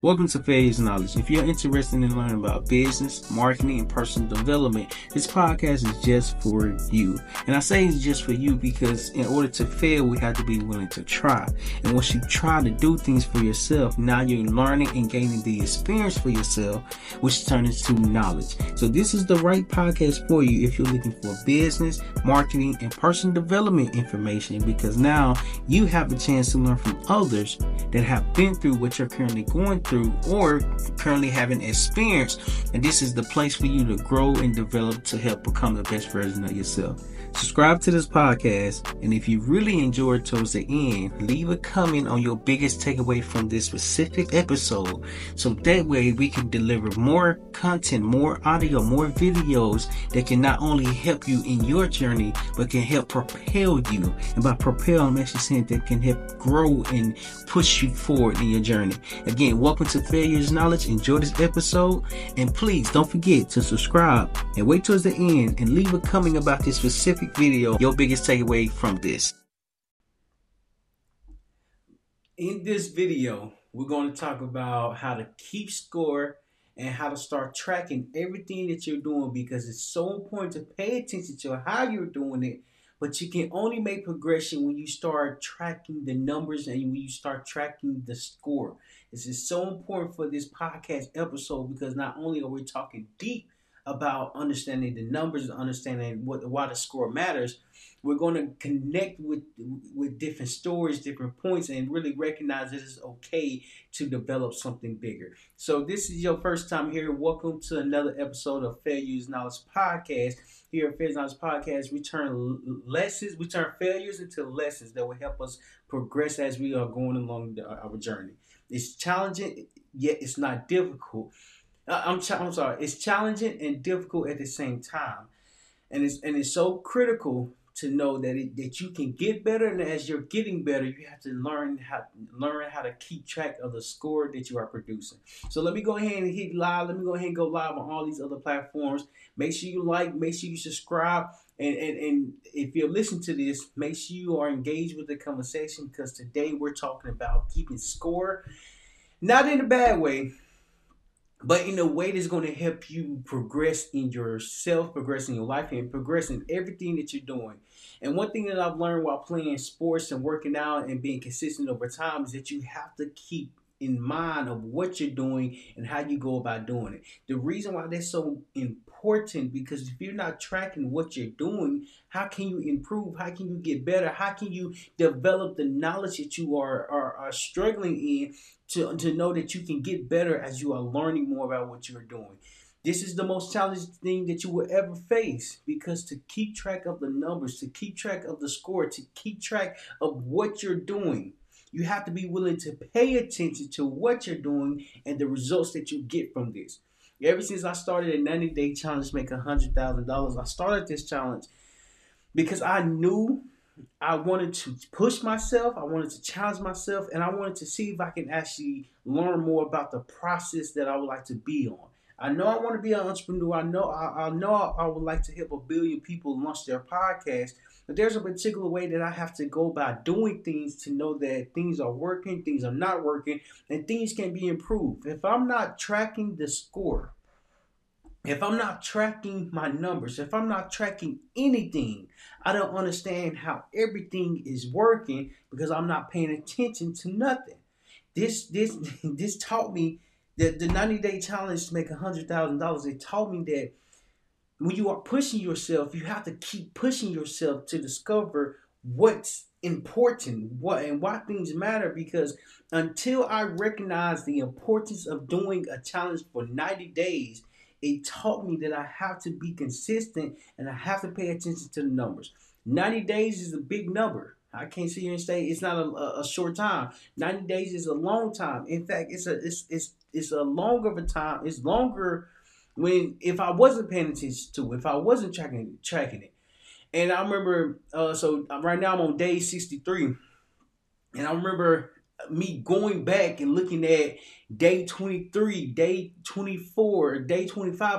Welcome to Failures Knowledge. If you're interested in learning about business, marketing, and personal development, this podcast is just for you. And I say it's just for you because in order to fail, we have to be willing to try. And once you try to do things for yourself, now you're learning and gaining the experience for yourself, which turns into knowledge. So this is the right podcast for you if you're looking for business, marketing, and personal development information, because now you have the chance to learn from others that have been through what you're currently going through or currently having experience, and this is the place for you to grow and develop to help become the best version of yourself. Subscribe to this podcast, and if you really enjoyed towards the end, leave a comment on your biggest takeaway from this specific episode, so that way we can deliver more content, more audio, more videos that can not only help you in your journey, but can help propel you. And by propel, I'm actually saying that can help grow and push you forward in your journey. Again, welcome to Failures Knowledge. Enjoy this episode, and please don't forget to subscribe and wait towards the end and leave a comment about this specific video, your biggest takeaway from this. In this video, we're going to talk about how to keep score and how to start tracking everything that you're doing, because it's so important to pay attention to how you're doing it. But you can only make progression when you start tracking the numbers and when you start tracking the score. This is so important for this podcast episode, because not only are we talking deep about understanding the numbers and understanding why the score matters, we're going to connect with different stories, different points, and really recognize that it's okay to develop something bigger. So this is your first time here. Welcome to another episode of Failures Knowledge Podcast. Here at Failures Knowledge Podcast, we turn failures into lessons that will help us progress as we are going along our journey. It's challenging, yet it's not difficult. I'm sorry. It's challenging and difficult at the same time, and it's so critical to know that you can get better, and as you're getting better, you have to learn how to keep track of the score that you are producing. So let me go ahead and hit live. Let me go ahead and go live on all these other platforms. Make sure you like. Make sure you subscribe. And if you're listening to this, make sure you are engaged with the conversation, because today we're talking about keeping score, not in a bad way, but in a way that's going to help you progress in yourself, progress in your life, and progress in everything that you're doing. And one thing that I've learned while playing sports and working out and being consistent over time is that you have to keep in mind of what you're doing and how you go about doing it. The reason why that's so important, because if you're not tracking what you're doing, how can you improve? How can you get better? How can you develop the knowledge that you are struggling in to know that you can get better as you are learning more about what you're doing? This is the most challenging thing that you will ever face, because to keep track of the numbers, to keep track of the score, to keep track of what you're doing, you have to be willing to pay attention to what you're doing and the results that you get from this. Ever since I started a 90-day challenge, make $100,000, I started this challenge because I knew I wanted to push myself, I wanted to challenge myself, and I wanted to see if I can actually learn more about the process that I would like to be on. I know I want to be an entrepreneur. I know I would like to help 1 billion people launch their podcast. But there's a particular way that I have to go about doing things to know that things are working, things are not working, and things can be improved. If I'm not tracking the score, if I'm not tracking my numbers, if I'm not tracking anything, I don't understand how everything is working, because I'm not paying attention to nothing. This taught me that the 90-day challenge to make $100,000. It taught me that when you are pushing yourself, you have to keep pushing yourself to discover what's important, and why things matter. Because until I recognized the importance of doing a challenge for 90 days, it taught me that I have to be consistent and I have to pay attention to the numbers. 90 days is a big number. I can't sit here and say it's not a short time. 90 days is a long time. In fact, it's a longer of a time. It's longer if I wasn't paying attention to it, if I wasn't tracking it. And I remember, so right now I'm on day 63, and I remember me going back and looking at day 23, day 24, day 25,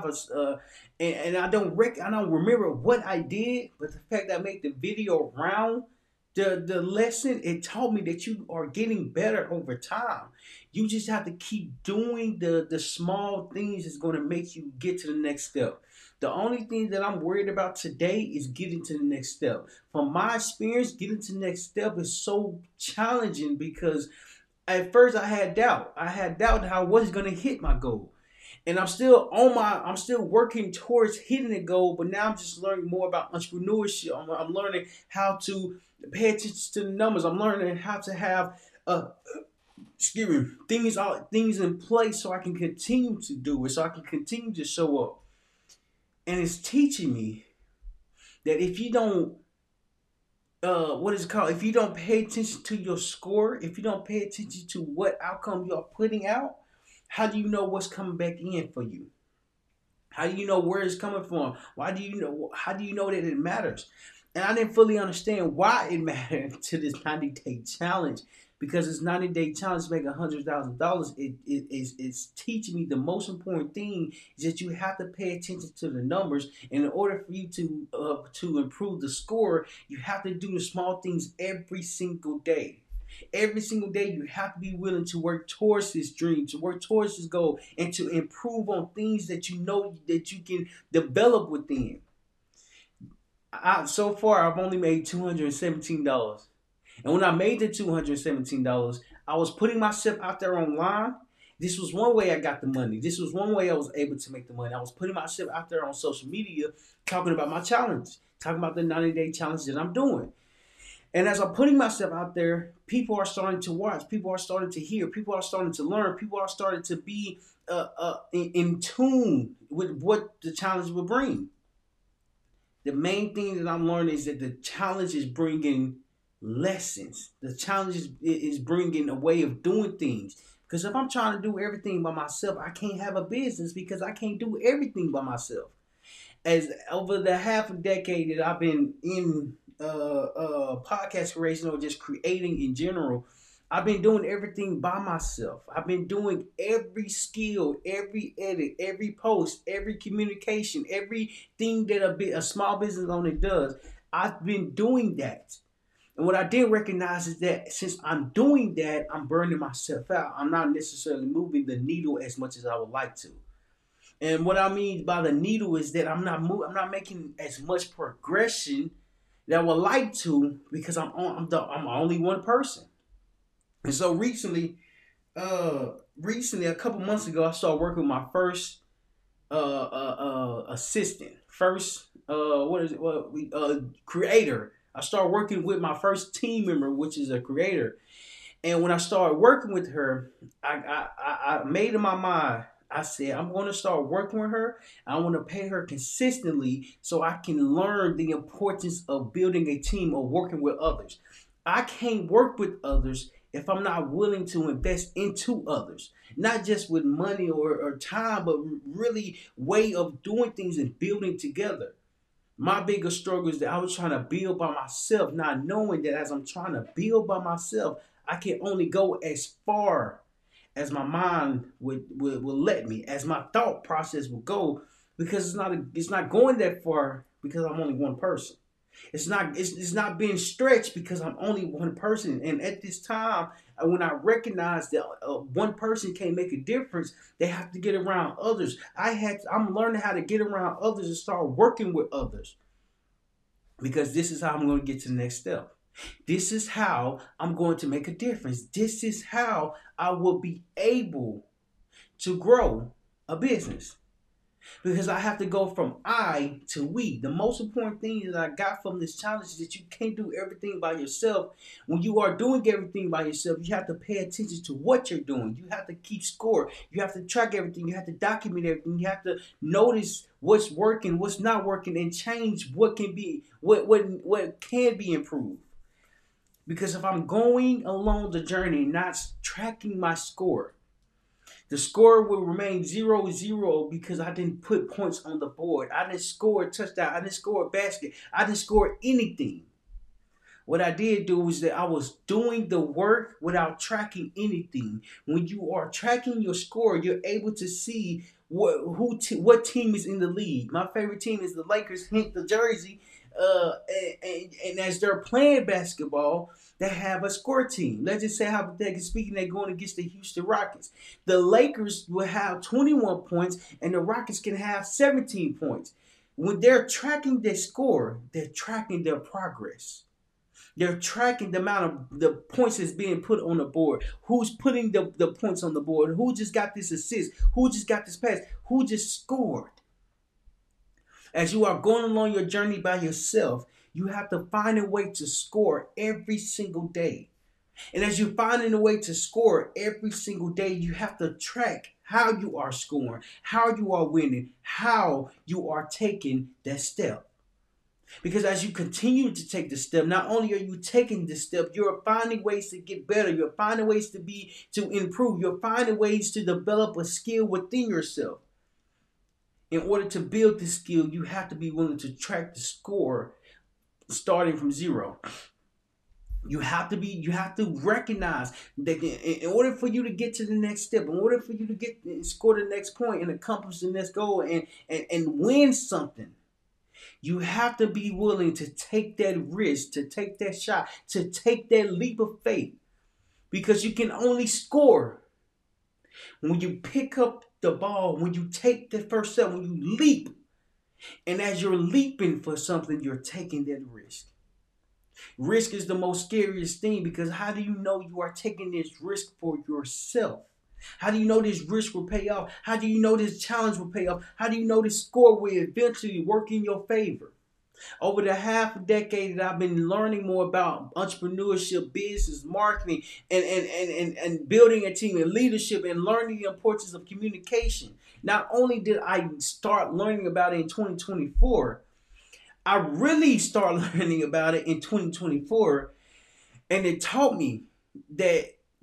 and I don't remember what I did, but the fact that I made the video around The lesson, it taught me that you are getting better over time. You just have to keep doing the small things that's going to make you get to the next step. The only thing that I'm worried about today is getting to the next step. From my experience, getting to the next step is so challenging because at first I had doubt. I had doubt that I wasn't going to hit my goal. And I'm still working towards hitting the goal, but now I'm just learning more about entrepreneurship. I'm learning how to pay attention to the numbers. I'm learning how to have excuse me, things in place so I can continue to do it, so I can continue to show up. And it's teaching me that if you don't what is it called? If you don't pay attention to your score, if you don't pay attention to what outcome you are putting out, how do you know what's coming back in for you? How do you know where it's coming from? Why do you know? How do you know that it matters? And I didn't fully understand why it mattered to this 90-day challenge, because this 90-day challenge to make $100,000. It's teaching me the most important thing is that you have to pay attention to the numbers. And in order for you to improve the score, you have to do the small things every single day. Every single day, you have to be willing to work towards this dream, to work towards this goal, and to improve on things that you know that you can develop within. So far, I've only made $217. And when I made the $217, I was putting myself out there online. This was one way I got the money. This was one way I was able to make the money. I was putting myself out there on social media, talking about my challenge, talking about the 90-day challenge that I'm doing. And as I'm putting myself out there, people are starting to watch. People are starting to hear. People are starting to learn. People are starting to be in tune with what the challenge will bring. The main thing that I'm learning is that the challenge is bringing lessons. The challenge is bringing a way of doing things. Because if I'm trying to do everything by myself, I can't have a business because I can't do everything by myself. As over the half a decade that I've been in podcast creation or just creating in general, I've been doing everything by myself. I've been doing every skill, every edit, every post, every communication, everything that a small business owner does. I've been doing that. And what I did recognize is that since I'm doing that, I'm burning myself out. I'm not necessarily moving the needle as much as I would like to. And what I mean by the needle is that I'm not making as much progression that I would like to because I'm only one person. And so recently, a couple months ago, I started working with my first assistant, creator. I started working with my first team member, which is a creator. And when I started working with her, I made in my mind, I said, I'm going to start working with her. I want to pay her consistently so I can learn the importance of building a team or working with others. I can't work with others if I'm not willing to invest into others. Not just with money or time, but really way of doing things and building together. My biggest struggle is that I was trying to build by myself, not knowing that as I'm trying to build by myself, I can only go as far as my mind would let me, as my thought process would go, because it's not going that far because I'm only one person. It's not being stretched because I'm only one person. And at this time, when I recognize that one person can't make a difference, they have to get around others. I'm learning how to get around others and start working with others, because this is how I'm going to get to the next step. This is how I'm going to make a difference. This is how I will be able to grow a business. Because I have to go from I to we. The most important thing that I got from this challenge is that you can't do everything by yourself. When you are doing everything by yourself, you have to pay attention to what you're doing. You have to keep score. You have to track everything. You have to document everything. You have to notice what's working, what's not working, and change what can be improved. Because if I'm going along the journey, not tracking my score, the score will remain 0-0 because I didn't put points on the board. I didn't score a touchdown. I didn't score a basket. I didn't score anything. What I did do was that I was doing the work without tracking anything. When you are tracking your score, you're able to see what team is in the lead. My favorite team is the Lakers, hence the jersey. and as they're playing basketball, they have a score team. Let's just say, hypothetically speaking, they're going against the Houston Rockets. The Lakers will have 21 points, and the Rockets can have 17 points. When they're tracking their score, they're tracking their progress. They're tracking the amount of the points that's being put on the board. Who's putting the points on the board? Who just got this assist? Who just got this pass? Who just scored? As you are going along your journey by yourself, you have to find a way to score every single day. And as you're finding a way to score every single day, you have to track how you are scoring, how you are winning, how you are taking that step. Because as you continue to take the step, not only are you taking the step, you're finding ways to get better. You're finding ways to improve. You're finding ways to develop a skill within yourself. In order to build this skill, you have to be willing to track the score starting from zero. You have to recognize that in order for you to get to the next step, in order for you to score the next point and accomplish the next goal and win something, you have to be willing to take that risk, to take that shot, to take that leap of faith. Because you can only score when you pick up the ball, when you take the first step, when you leap. And as you're leaping for something, you're taking that risk. Risk is the most scariest thing, because how do you know you are taking this risk for yourself? How do you know this risk will pay off? How do you know this challenge will pay off? How do you know this score will eventually work in your favor? Over the half a decade that I've been learning more about entrepreneurship, business, marketing, and building a team and leadership, and learning the importance of communication. Not only did I start learning about it in 2024, I really started learning about it in 2024, and it taught me that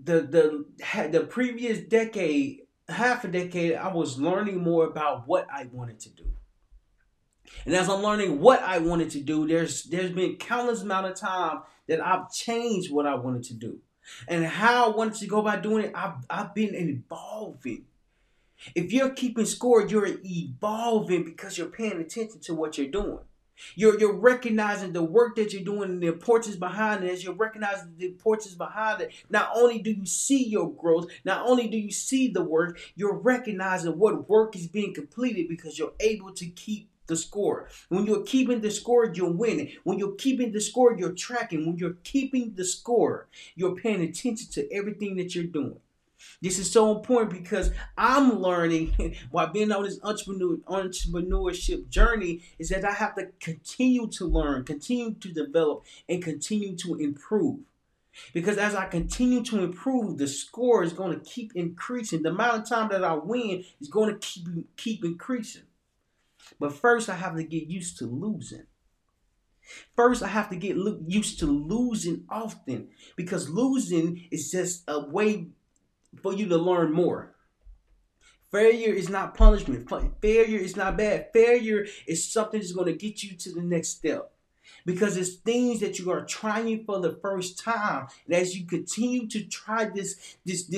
the previous decade, half a decade, I was learning more about what I wanted to do. And as I'm learning what I wanted to do, there's been countless amount of time that I've changed what I wanted to do. And how I wanted to go about doing it, I've been evolving. If you're keeping score, you're evolving because you're paying attention to what you're doing. You're recognizing the work that you're doing and the importance behind it. As you're recognizing the importance behind it, not only do you see your growth, not only do you see the work, you're recognizing what work is being completed because you're able to keep the score. When you're keeping the score, you're winning. When you're keeping the score, you're tracking. When you're keeping the score, you're paying attention to everything that you're doing. This is so important because I'm learning while being on this entrepreneurship journey is that I have to continue to learn, continue to develop, and continue to improve. Because as I continue to improve, the score is going to keep increasing. The amount of time that I win is going to keep increasing. But first, I have to get used to losing. First, I have to get used to losing often, because losing is just a way for you to learn more. Failure is not punishment. Failure is not bad. Failure is something that's going to get you to the next step, because it's things that you are trying for the first time. And as you continue to try this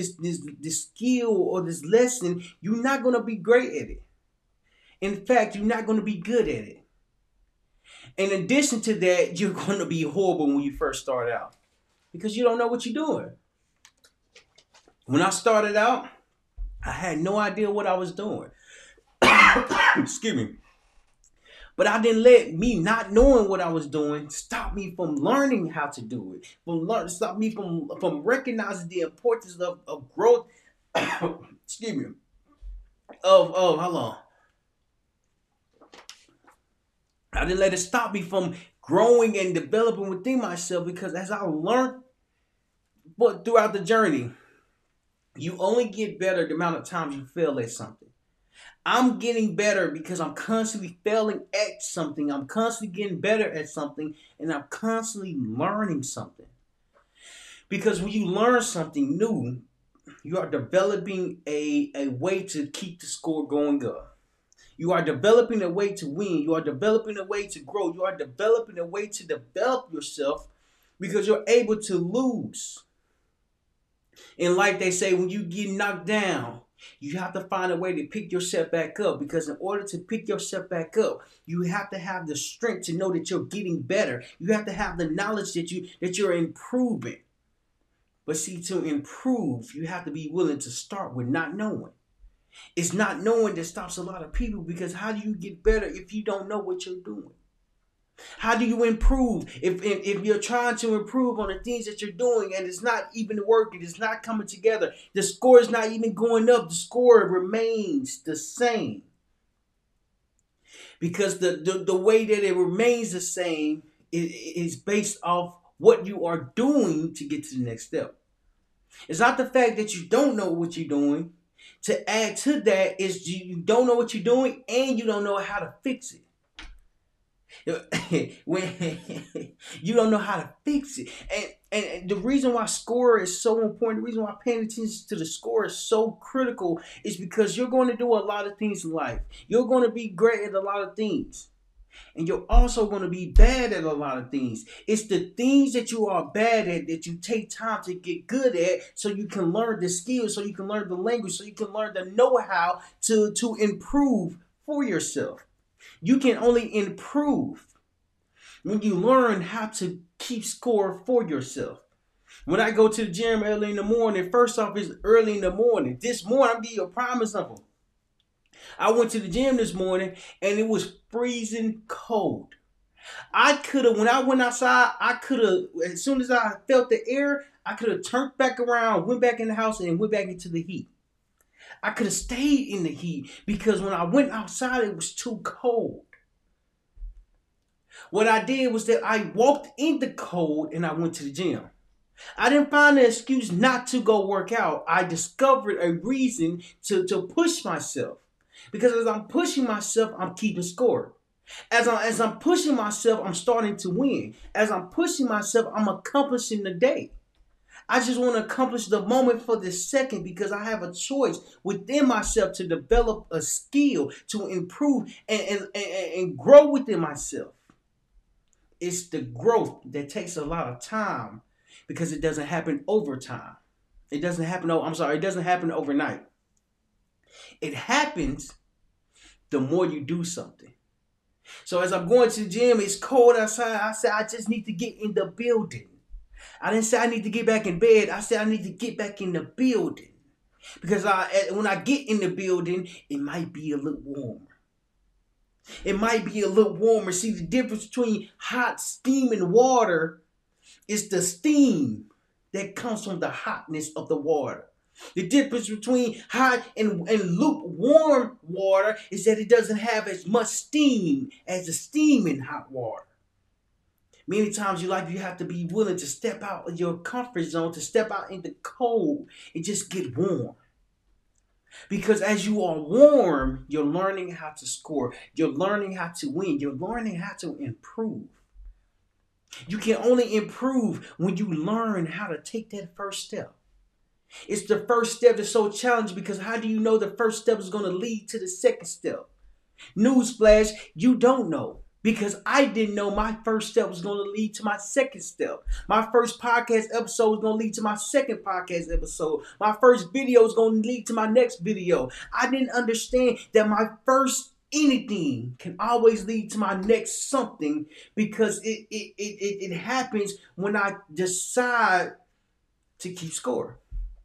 skill or this lesson, you're not going to be great at it. In fact, you're not going to be good at it. In addition to that, you're going to be horrible when you first start out, because you don't know what you're doing. When I started out, I had no idea what I was doing. Excuse me. But I didn't let me not knowing what I was doing stop me from learning how to do it. Stop me from recognizing the importance of growth. Excuse me. Of how long? I didn't let it stop me from growing and developing within myself, because as I learned throughout the journey, you only get better the amount of times you fail at something. I'm getting better because I'm constantly failing at something. I'm constantly getting better at something, and I'm constantly learning something. Because when you learn something new, you are developing a way to keep the score going up. You are developing a way to win. You are developing a way to grow. You are developing a way to develop yourself, because you're able to lose. In life, they say when you get knocked down, You have to find a way to pick yourself back up, because in order to pick yourself back up, you have to have the strength to know that you're getting better. You have to have the knowledge that you're improving. But see, to improve, you have to be willing to start with not knowing. It's not knowing that stops a lot of people, because how do you get better if you don't know what you're doing? How do you improve if you're trying to improve on the things that you're doing and it's not even working, it's not coming together, the score is not even going up, the score remains the same? Because the way that it remains the same is based off what you are doing to get to the next step. It's not the fact that you don't know what you're doing. To add to that is you don't know what you're doing and you don't know how to fix it. When you don't know how to fix it. And the reason why score is so important, the reason why paying attention to the score is so critical, is because you're going to do a lot of things in life. You're going to be great at a lot of things. And you're also going to be bad at a lot of things. It's the things that you are bad at that you take time to get good at, so you can learn the skills, so you can learn the language, so you can learn the know-how to improve for yourself. You can only improve when you learn how to keep score for yourself. When I go to the gym early in the morning, first off, it's early in the morning. This morning, I'm giving you a prime example. I went to the gym this morning and it was freezing cold. When I went outside, as soon as I felt the air, I could have turned back around, went back in the house and went back into the heat. I could have stayed in the heat, because when I went outside, it was too cold. What I did was that I walked in the cold and I went to the gym. I didn't find an excuse not to go work out. I discovered a reason to push myself. Because as I'm pushing myself, I'm keeping score. As I'm pushing myself, I'm starting to win. As I'm pushing myself, I'm accomplishing the day. I just want to accomplish the moment for this second, because I have a choice within myself to develop a skill, to improve and grow within myself. It's the growth that takes a lot of time, because it doesn't happen over time. It doesn't happen overnight. It happens the more you do something. So as I'm going to the gym, it's cold outside. I said, I just need to get in the building. I didn't say I need to get back in bed. I said I need to get back in the building. Because when I get in the building, it might be a little warmer. It might be a little warmer. See, the difference between hot steaming water is the steam that comes from the hotness of the water. The difference between hot and lukewarm water is that it doesn't have as much steam as the steaming hot water. Many times in life, you have to be willing to step out of your comfort zone, to step out in the cold and just get warm. Because as you are warm, you're learning how to score. You're learning how to win. You're learning how to improve. You can only improve when you learn how to take that first step. It's the first step that's so challenging, because how do you know the first step is going to lead to the second step? Newsflash, you don't know. Because I didn't know my first step was going to lead to my second step. My first podcast episode was going to lead to my second podcast episode. My first video is going to lead to my next video. I didn't understand that my first anything can always lead to my next something, because it happens when I decide to keep score.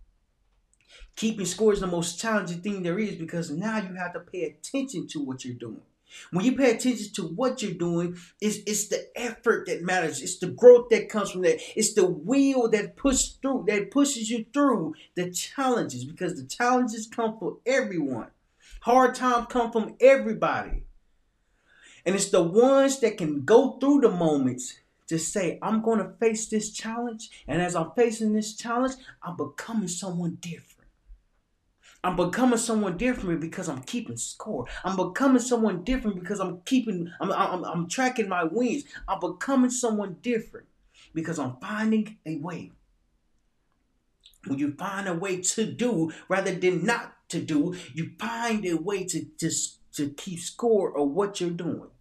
Keeping score is the most challenging thing there is, because now you have to pay attention to what you're doing. When you pay attention to what you're doing, it's the effort that matters. It's the growth that comes from that. It's the will that pushes you through the challenges, because the challenges come from everyone. Hard times come from everybody. And it's the ones that can go through the moments to say, I'm going to face this challenge. And as I'm facing this challenge, I'm becoming someone different. I'm becoming someone different because I'm keeping score. I'm becoming someone different because I'm tracking my wins. I'm becoming someone different because I'm finding a way. When you find a way to do rather than not to do, you find a way to keep score of what you're doing.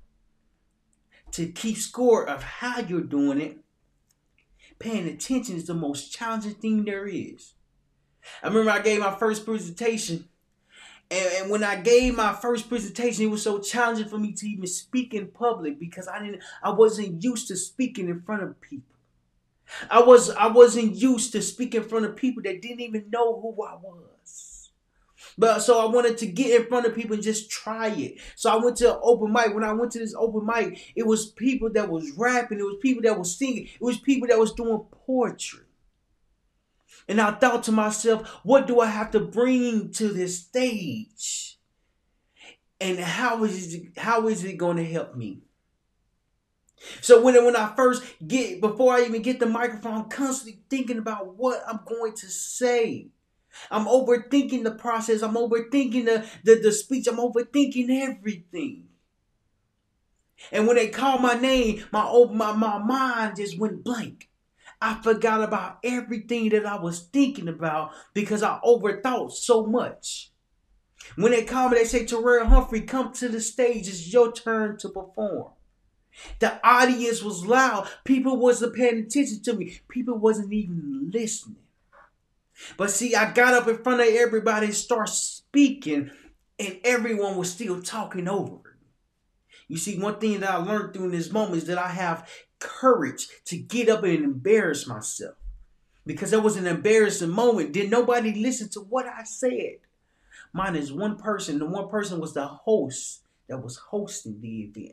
To keep score of how you're doing it. Paying attention is the most challenging thing there is. I remember I gave my first presentation And when I gave my first presentation, it was so challenging for me to even speak in public because I wasn't used to speaking in front of people. I wasn't used to speaking in front of people that didn't even know who I was. But so I wanted to get in front of people and just try it. So I went to an open mic. When I went to this open mic, it was people that was rapping, it was people that was singing, it was people that was doing poetry. And I thought to myself, what do I have to bring to this stage? And how is it going to help me? So when I first before I even get the microphone, I'm constantly thinking about what I'm going to say. I'm overthinking the process. I'm overthinking the speech. I'm overthinking everything. And when they called my name, my mind just went blank. I forgot about everything that I was thinking about because I overthought so much. When they call me, they say, Terrell Humphrey, come to the stage. It's your turn to perform. The audience was loud. People wasn't paying attention to me. People wasn't even listening. But see, I got up in front of everybody and started speaking, and everyone was still talking over it. You see, one thing that I learned during this moment is that I have courage to get up and embarrass myself. Because it was an embarrassing moment. Did nobody listen to what I said? Mine is one person. The one person was the host that was hosting the event.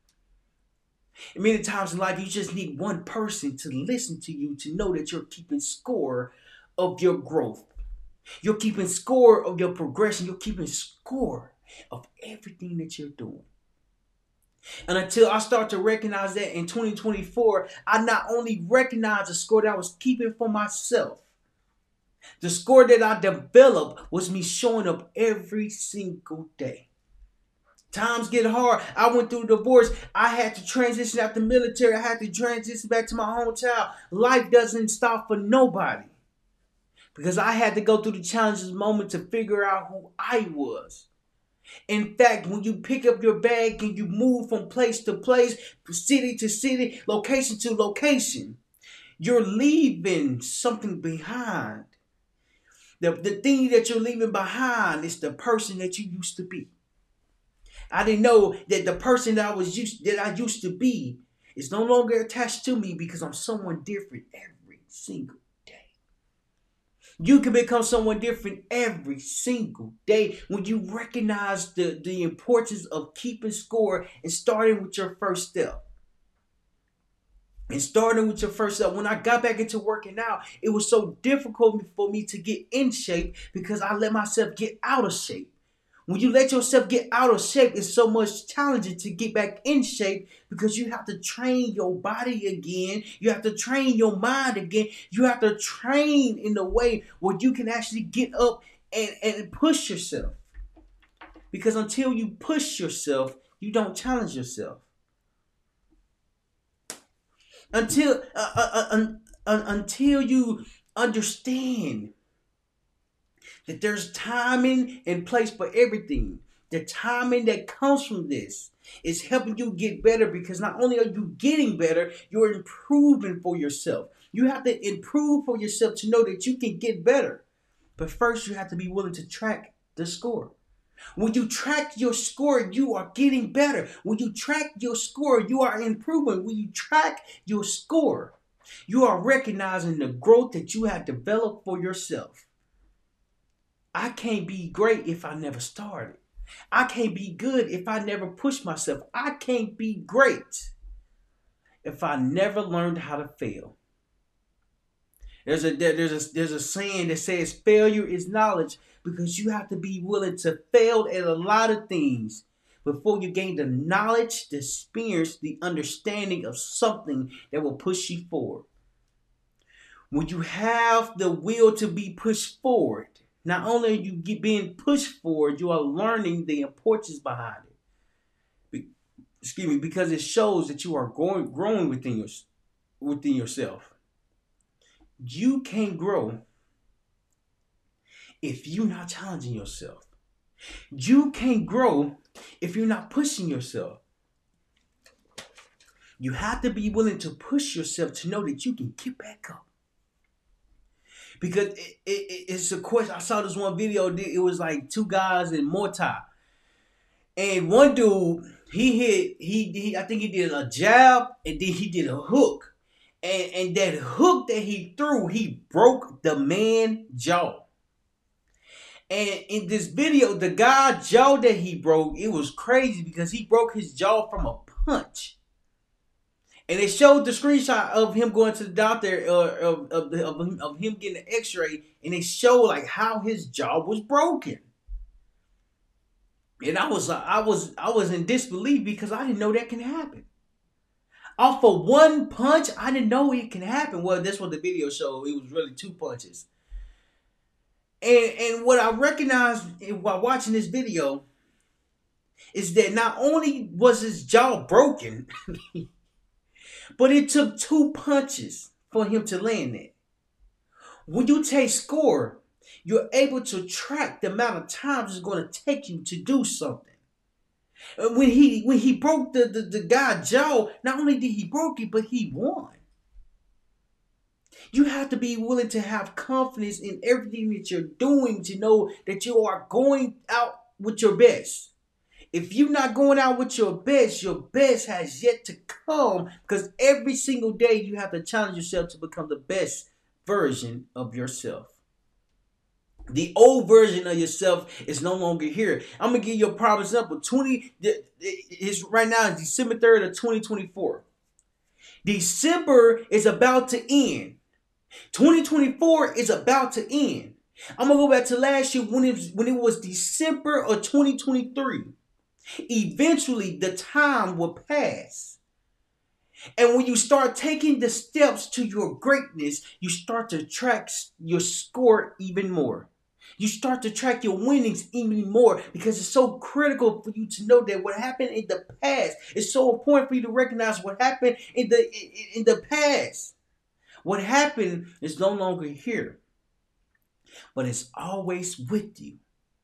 And many times in life, you just need one person to listen to you to know that you're keeping score of your growth. You're keeping score of your progression. You're keeping score of everything that you're doing. And until I start to recognize that in 2024, I not only recognize the score that I was keeping for myself, the score that I developed was me showing up every single day. Times get hard. I went through a divorce. I had to transition out the military. I had to transition back to my hometown. Life doesn't stop for nobody. Because I had to go through the challenges moment to figure out who I was. In fact, when you pick up your bag and you move from place to place, city to city, location to location, you're leaving something behind. The thing that you're leaving behind is the person that you used to be. I didn't know that the person that I used to be is no longer attached to me because I'm someone different every single day. You can become someone different every single day when you recognize the importance of keeping score and starting with your first step. When I got back into working out, it was so difficult for me to get in shape because I let myself get out of shape. When you let yourself get out of shape, it's so much challenging to get back in shape because you have to train your body again. You have to train your mind again. You have to train in a way where you can actually get up and push yourself. Because until you push yourself, you don't challenge yourself. Until you understand that there's timing and place for everything. The timing that comes from this is helping you get better because not only are you getting better, you're improving for yourself. You have to improve for yourself to know that you can get better. But first, you have to be willing to track the score. When you track your score, you are getting better. When you track your score, you are improving. When you track your score, you are recognizing the growth that you have developed for yourself. I can't be great if I never started. I can't be good if I never pushed myself. I can't be great if I never learned how to fail. There's a saying that says failure is knowledge because you have to be willing to fail at a lot of things before you gain the knowledge, the experience, the understanding of something that will push you forward. When you have the will to be pushed forward, not only are you being pushed forward, you are learning the importance behind it. Because it shows that you are growing within yourself. You can't grow if you're not challenging yourself. You can't grow if you're not pushing yourself. You have to be willing to push yourself to know that you can get back up. because it's a question. I saw this one video. It was like two guys in Muay Thai, and one dude he I think he did a jab and then he did a hook, and that hook that he threw, he broke the man jaw. And in this video, the guy jaw that he broke, it was crazy because he broke his jaw from a punch. And they showed the screenshot of him going to the doctor, of him getting an X-ray, and they showed like how his jaw was broken. And I was in disbelief because I didn't know that can happen. Off of one punch, I didn't know it can happen. Well, that's what the video showed. It was really two punches. And what I recognized while watching this video is that not only was his jaw broken, but it took two punches for him to land it. When you take score, you're able to track the amount of times it's going to take you to do something. When he broke the guy's jaw, not only did he broke it, but he won. You have to be willing to have confidence in everything that you're doing to know that you are going out with your best. If you're not going out with your best has yet to come, because every single day you have to challenge yourself to become the best version of yourself. The old version of yourself is no longer here. I'm going to give you a prime example. Right now is December 3rd of 2024. December is about to end. 2024 is about to end. I'm going to go back to last year when it was December of 2023. Eventually, the time will pass. And when you start taking the steps to your greatness, you start to track your score even more. You start to track your winnings even more because it's so critical for you to know that what happened in the past is so important for you to recognize what happened in the past. What happened is no longer here, but it's always with you.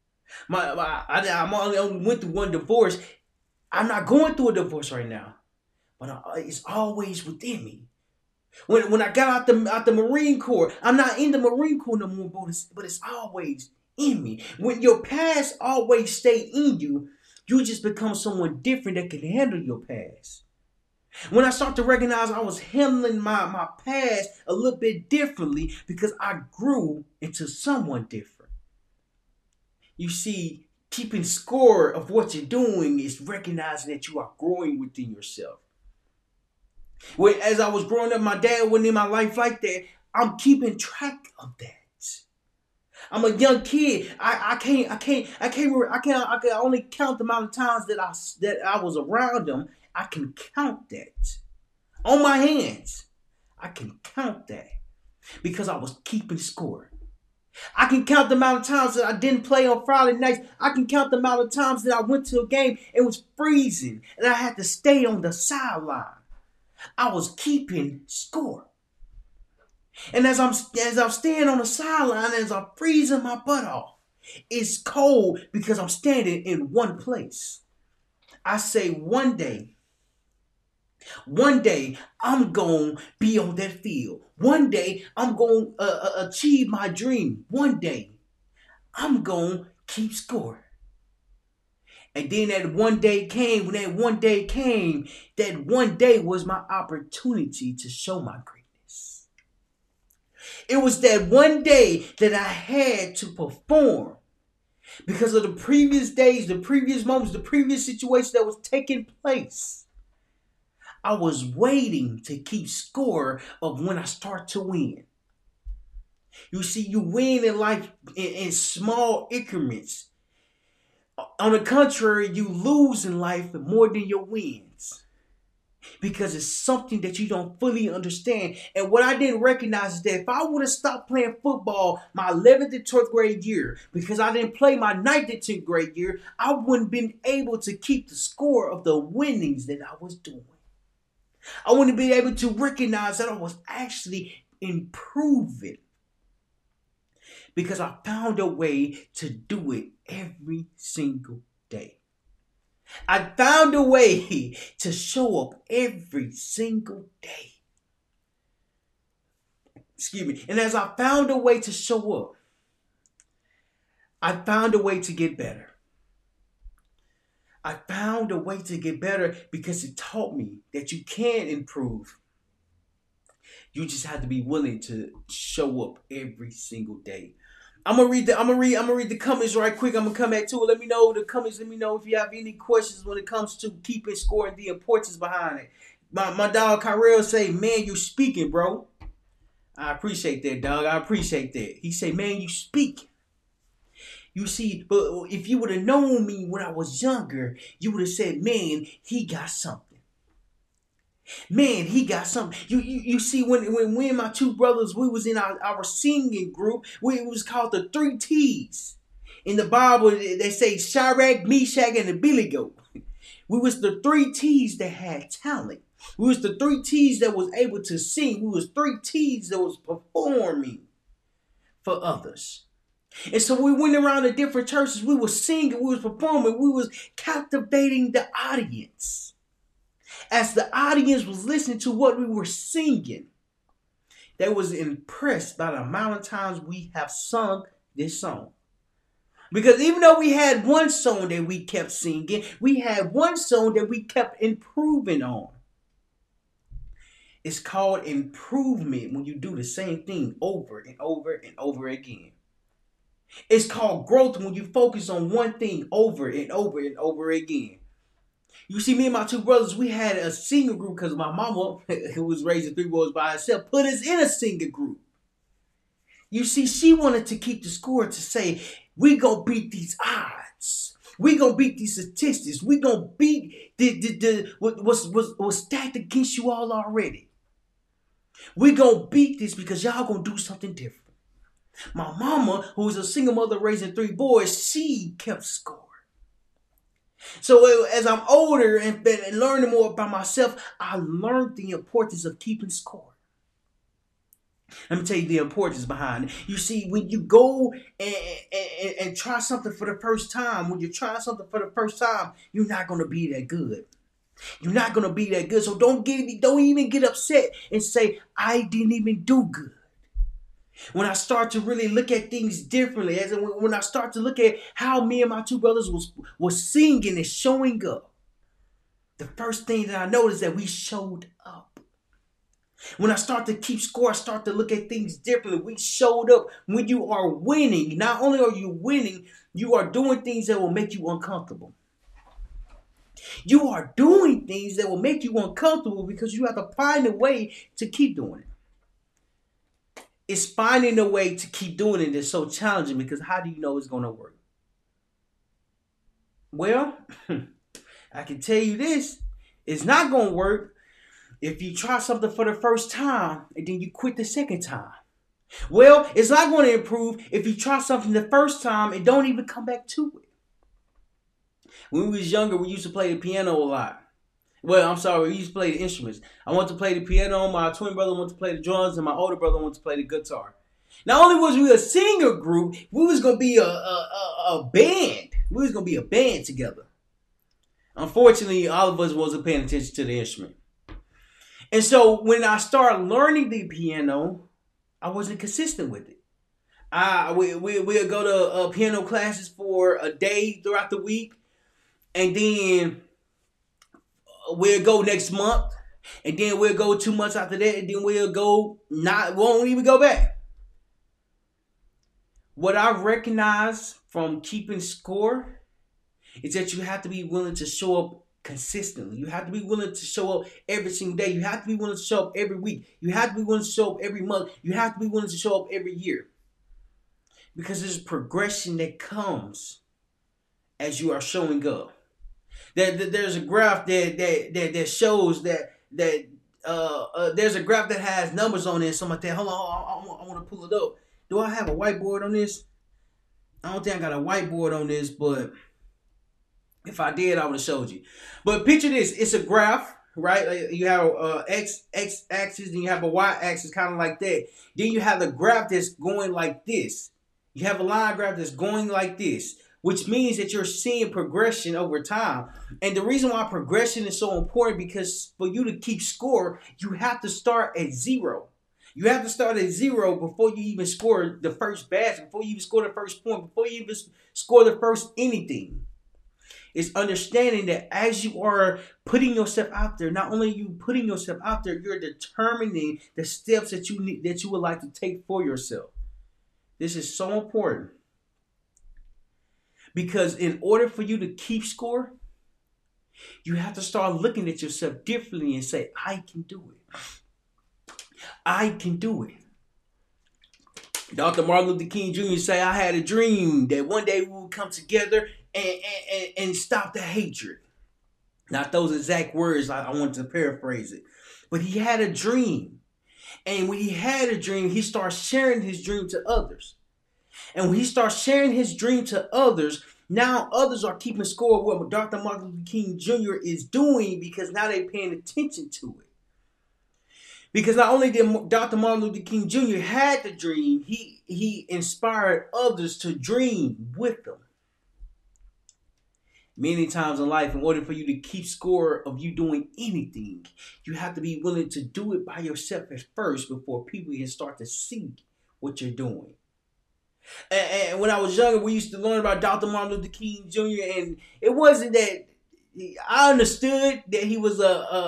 I only went through one divorce. I'm not going through a divorce right now, but it's always within me. When I got out the Marine Corps, I'm not in the Marine Corps no more, but it's always in me. When your past always stay in you, you just become someone different that can handle your past. When I start to recognize I was handling my past a little bit differently because I grew into someone different. You see, keeping score of what you're doing is recognizing that you are growing within yourself. As I was growing up, my dad wasn't in my life like that. I'm keeping track of that. I'm a young kid. I can only count the amount of times that I was around them. I can count that on my hands. I can count that because I was keeping score. I can count the amount of times that I didn't play on Friday nights. I can count the amount of times that I went to a game and it was freezing and I had to stay on the sideline. I was keeping score. And as I'm standing on the sideline, as I'm freezing my butt off, it's cold because I'm standing in one place. I say one day, I'm going to be on that field. One day, I'm going to achieve my dream. One day, I'm going to keep score. And then that one day came. When that one day came, that one day was my opportunity to show my greatness. It was that one day that I had to perform because of the previous days, the previous moments, the previous situation that was taking place. I was waiting to keep score of when I start to win. You see, you win in life in small increments. On the contrary, you lose in life more than your wins. Because it's something that you don't fully understand. And what I didn't recognize is that if I would have stopped playing football my 11th and 12th grade year, because I didn't play my 9th and 10th grade year, I wouldn't have been able to keep the score of the winnings that I was doing. I wouldn't be able to recognize that I was actually improving because I found a way to do it every single day. I found a way to show up every single day. Excuse me. And as I found a way to show up, I found a way to get better. I found a way to get better because it taught me that you can improve. You just have to be willing to show up every single day. I'm gonna read the comments right quick. I'm gonna come back to it. Let me know the comments. Let me know if you have any questions when it comes to keeping score and the importance behind it. My dog Kyrell say, man, you speaking, bro. I appreciate that, dog. I appreciate that. He say, man, you speak. You see, but if you would have known me when I was younger, you would have said, man, he got something. Man, he got something. You see, when we and my two brothers, we was in our singing group, it was called the Three T's. In the Bible, they say Shadrach, Meshach, and Abednego. We was the three T's that had talent. We was the three T's that was able to sing. We was three T's that was performing for others. And so we went around to different churches. We was singing, we was performing, we was captivating the audience. As the audience was listening to what we were singing, they was impressed by the amount of times we have sung this song. Because even though we had one song that we kept singing, we had one song that we kept improving on. It's called improvement when you do the same thing over and over and over again. It's called growth when you focus on one thing over and over and over again. You see, me and my two brothers, we had a singing group because my mama, who was raising three boys by herself, put us in a singing group. You see, she wanted to keep the score to say, we gonna beat these odds. We gonna beat these statistics. We gonna beat what's stacked against you all already. We gonna beat this because y'all gonna do something different. My mama, who was a single mother raising three boys, she kept score. So as I'm older and learning more about myself, I learned the importance of keeping score. Let me tell you the importance behind it. You see, when you go and try something for the first time, you're not going to be that good. You're not going to be that good. So don't even get upset and say, I didn't even do good. When I start to really look at things differently, when I start to look at how me and my two brothers was singing and showing up, the first thing that I noticed is that we showed up. When I start to keep score, I start to look at things differently. We showed up. When you are winning, not only are you winning, you are doing things that will make you uncomfortable. You are doing things that will make you uncomfortable because you have to find a way to keep doing it. It's finding a way to keep doing it that's so challenging because how do you know it's going to work? Well, I can tell you this. It's not going to work if you try something for the first time and then you quit the second time. Well, it's not going to improve if you try something the first time and don't even come back to it. When we was younger, we used to play the piano a lot. Well, I'm sorry, we used to play the instruments. I wanted to play the piano, my twin brother wanted to play the drums, and my older brother wanted to play the guitar. Not only was we a singer group, we was going to be a band. We was going to be a band together. Unfortunately, all of us wasn't paying attention to the instrument. And so when I started learning the piano, I wasn't consistent with it. We'll go to piano classes for a day throughout the week, and then we'll go next month, and then we'll go 2 months after that, and then won't even go back. What I recognize from keeping score is that you have to be willing to show up consistently. You have to be willing to show up every single day. You have to be willing to show up every week. You have to be willing to show up every month. You have to be willing to show up every year. Because there's progression that comes as you are showing up. There's a graph that shows that there's a graph that has numbers on it. Something like that. Hold on, I want to pull it up. Do I have a whiteboard on this? I don't think I got a whiteboard on this, but if I did, I would have showed you. But picture this: it's a graph, right? Like you have a x axis, and you have a y axis, kind of like that. Then you have the graph that's going like this. You have a line graph that's going like this, which means that you're seeing progression over time. And the reason why progression is so important because for you to keep score, you have to start at zero. You have to start at zero before you even score the first basket, before you even score the first point, before you even score the first anything. It's understanding that as you are putting yourself out there, not only are you putting yourself out there, you're determining the steps that you need, that you would like to take for yourself. This is so important because in order for you to keep score, you have to start looking at yourself differently and say, I can do it. I can do it. Dr. Martin Luther King Jr. say, I had a dream that one day we would come together and stop the hatred. Not those exact words, I wanted to paraphrase it. But he had a dream. And when he had a dream, he starts sharing his dream to others. And when he starts sharing his dream to others, now others are keeping score of what Dr. Martin Luther King Jr. is doing because now they're paying attention to it. Because not only did Dr. Martin Luther King Jr. had the dream, he inspired others to dream with them. Many times in life, in order for you to keep score of you doing anything, you have to be willing to do it by yourself at first before people can start to see what you're doing. And when I was younger, we used to learn about Dr. Martin Luther King Jr. And it wasn't that I understood that he was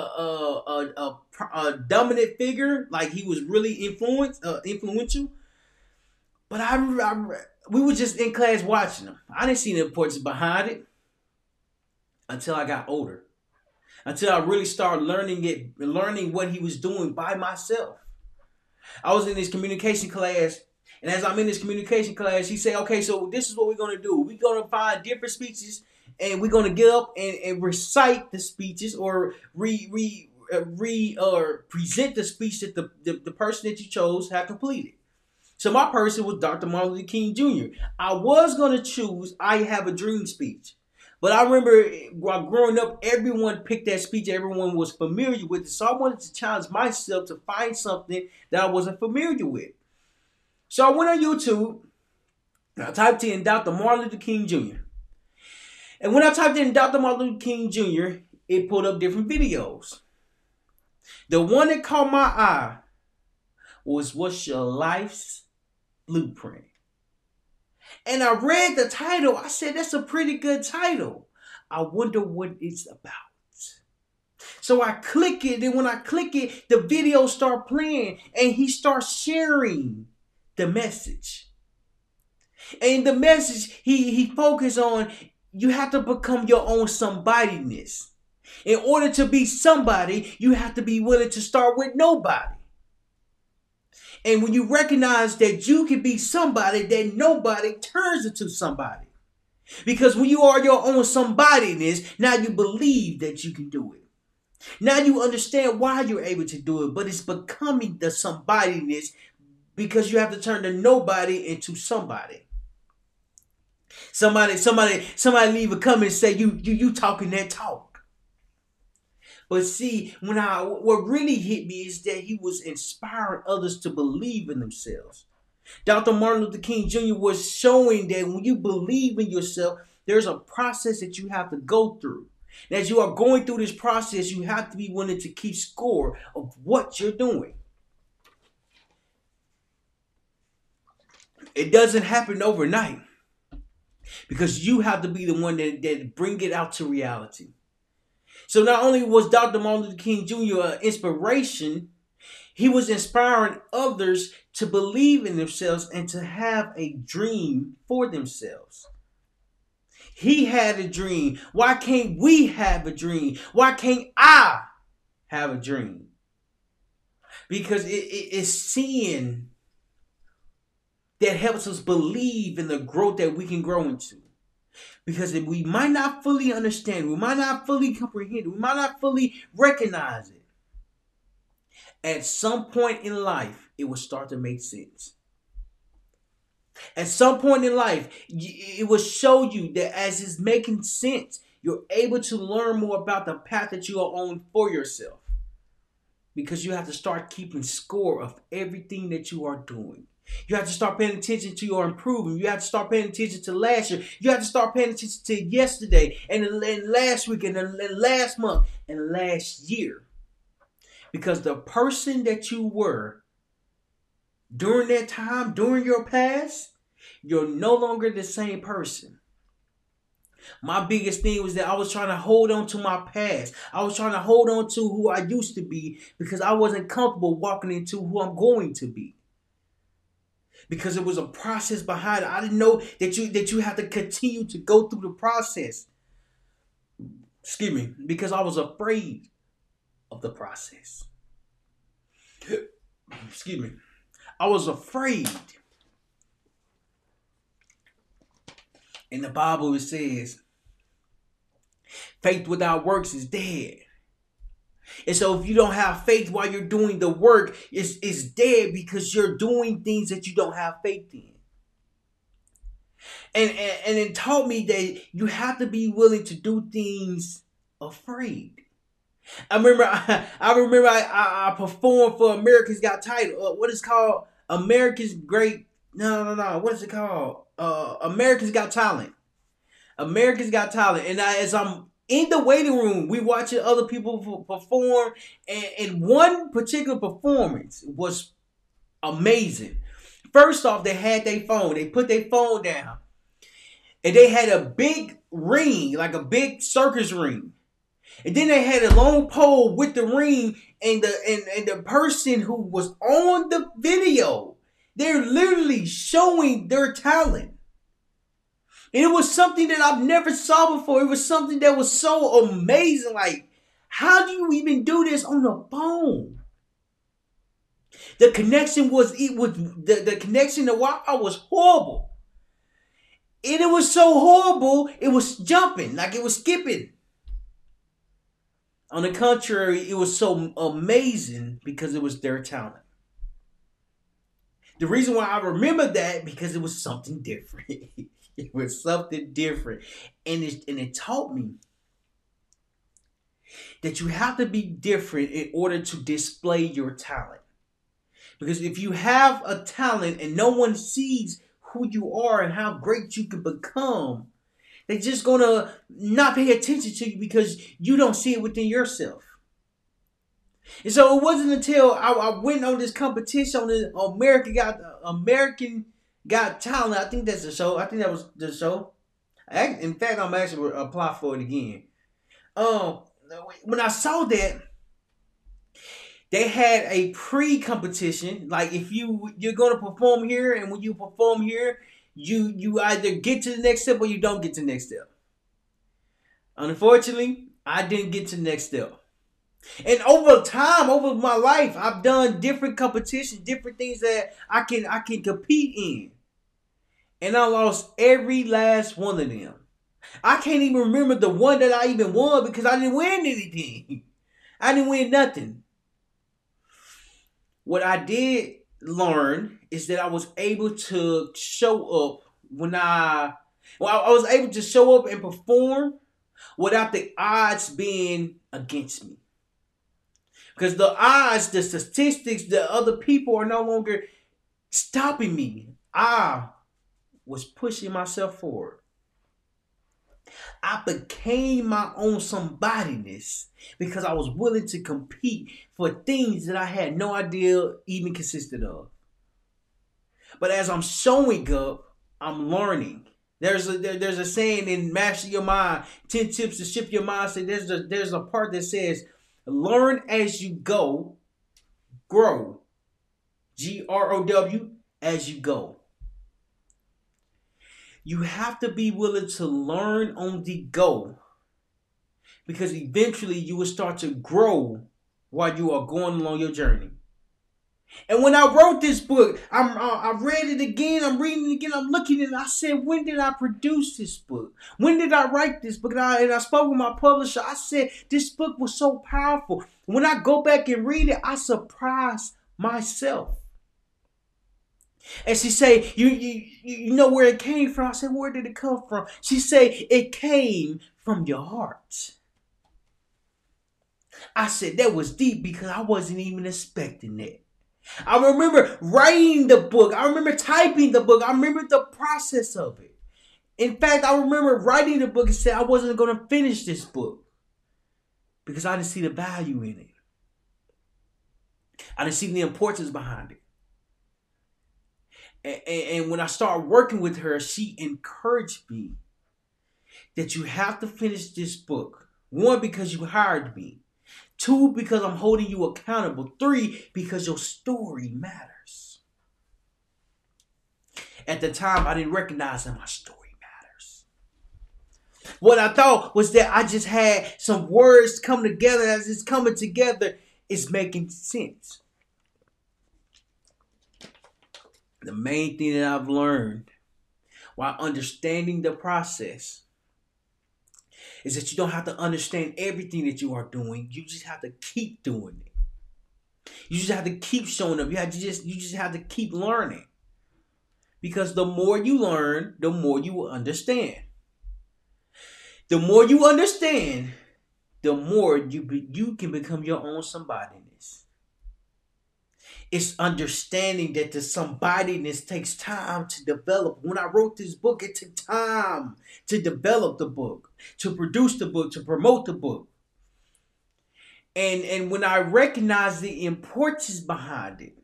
a dominant figure, like he was really influential. But we were just in class watching him. I didn't see the importance behind it until I got older, until I really started learning what he was doing by myself. I was in this communication class, and as I'm in this communication class, he said, "Okay, so this is what we're gonna do. We're gonna find different speeches." And we're gonna get up and recite the speeches or present the speech that the person that you chose have completed. So my person was Dr. Martin Luther King Jr. I was gonna choose I Have a Dream speech. But I remember while growing up, everyone picked that speech. Everyone was familiar with it. So I wanted to challenge myself to find something that I wasn't familiar with. So I went on YouTube and I typed in Dr. Martin Luther King Jr. And when I typed in Dr. Martin Luther King Jr., it pulled up different videos. The one that caught my eye was What's Your Life's Blueprint? And I read the title. I said, that's a pretty good title. I wonder what it's about. So I click it, and when I click it, the video start playing, and he starts sharing the message. And the message he focused on, you have to become your own somebodyness. In order to be somebody, you have to be willing to start with nobody. And when you recognize that you can be somebody, then nobody turns into somebody. Because when you are your own somebodyness, now you believe that you can do it. Now you understand why you're able to do it, but it's becoming the somebodyness because you have to turn the nobody into somebody. Somebody leave a comment and say you talking that talk. But see, what really hit me is that he was inspiring others to believe in themselves. Dr. Martin Luther King Jr. was showing that when you believe in yourself, there's a process that you have to go through. And as you are going through this process, you have to be willing to keep score of what you're doing. It doesn't happen overnight because you have to be the one that bring it out to reality. So not only was Dr. Martin Luther King Jr. an inspiration, he was inspiring others to believe in themselves and to have a dream for themselves. He had a dream. Why can't we have a dream? Why can't I have a dream? Because it's seeing that helps us believe in the growth that we can grow into. Because if we might not fully understand, we might not fully comprehend, we might not fully recognize it. At some point in life, it will start to make sense. At some point in life, it will show you that as it's making sense, you're able to learn more about the path that you are on for yourself. Because you have to start keeping score of everything that you are doing. You have to start paying attention to your improvement. You have to start paying attention to last year. You have to start paying attention to yesterday and last week and last month and last year. Because the person that you were During that time, during your past, you're no longer the same person. My biggest thing was that I was trying to hold on to my past. I was trying to hold on to who I used to be because I wasn't comfortable walking into who I'm going to be. Because it was a process behind it. I didn't know that you have to continue to go through the process. Excuse me, because I was afraid of the process. Excuse me. I was afraid. In the Bible it says, faith without works is dead. And so if you don't have faith while you're doing the work, it's dead because you're doing things that you don't have faith in. And it taught me that you have to be willing to do things afraid. I performed for America's Got Talent. What is called America's Great? No. What is it called? America's Got Talent. America's Got Talent. And as I'm in the waiting room, we watching other people perform, and one particular performance was amazing. First off, they had their phone. They put their phone down, and they had a big ring, like a big circus ring. And then they had a long pole with the ring, and the person who was on the video, they're literally showing their talent. And it was something that I've never saw before. It was something that was so amazing. Like, how do you even do this on the phone? The connection was the connection to Wi-Fi was horrible. And it was so horrible, it was jumping, like it was skipping. On the contrary, it was so amazing because it was their talent. The reason why I remember that, because it was something different. It was something different. And it taught me that you have to be different in order to display your talent. Because if you have a talent and no one sees who you are and how great you can become, they're just going to not pay attention to you because you don't see it within yourself. And so it wasn't until I went on this competition on the American Got Talent. I think that's the show. I think that was the show. In fact, I'm actually apply for it again. When I saw that, they had a pre-competition. Like if you're going to perform here, and when you perform here, you either get to the next step or you don't get to the next step. Unfortunately, I didn't get to the next step. And over time, over my life, I've done different competitions, different things that I can compete in. And I lost every last one of them. I can't even remember the one that I even won because I didn't win anything. I didn't win nothing. What I did learn is that I was able to show up I was able to show up and perform without the odds being against me. Because the odds, the statistics, the other people are no longer stopping me. I was pushing myself forward. I became my own somebodyness because I was willing to compete for things that I had no idea even consisted of. But as I'm showing up, I'm learning. There's a saying in Master Your Mind, 10 Tips to Shift Your Mindset. There's a part that says, learn as you go, grow. GROW, as you go. You have to be willing to learn on the go, because eventually you will start to grow while you are going along your journey. And when I wrote this book, I read it again, I'm reading it again, I'm looking at it, I said, when did I produce this book? When did I write this book? And I spoke with my publisher, I said, this book was so powerful. When I go back and read it, I surprised myself. And she say, you know where it came from? I said, where did it come from? She say, it came from your heart. I said, that was deep because I wasn't even expecting that. I remember writing the book. I remember typing the book. I remember the process of it. In fact, I remember writing the book and said I wasn't going to finish this book because I didn't see the value in it. I didn't see the importance behind it. And when I started working with her, she encouraged me that you have to finish this book. One, because you hired me. Two, because I'm holding you accountable. Three, because your story matters. At the time, I didn't recognize that my story matters. What I thought was that I just had some words come together. As it's coming together, it's making sense. The main thing that I've learned while understanding the process is that you don't have to understand everything that you are doing. You just have to keep doing it. You just have to keep showing up. You just have to keep learning. Because the more you learn, the more you will understand. The more you understand, the more you can become your own somebodyness. It's understanding that the somebodyness takes time to develop. When I wrote this book, it took time to develop the book, to produce the book, to promote the book. And when I recognized the importance behind it,